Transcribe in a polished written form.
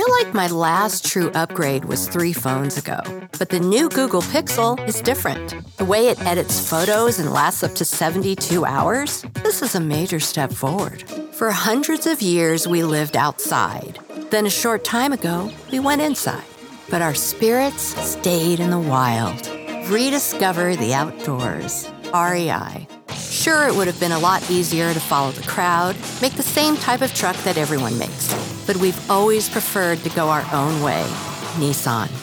feel like my last true upgrade was 3 phones ago. But the new Google Pixel is different. The way it edits photos and lasts up to 72 hours? This is a major step forward. For hundreds of years, we lived outside. Then a short time ago, we went inside. But our spirits stayed in the wild. Rediscover the outdoors. REI. Sure, it would have been a lot easier to follow the crowd, make the same type of truck that everyone makes. But we've always preferred to go our own way. Nissan.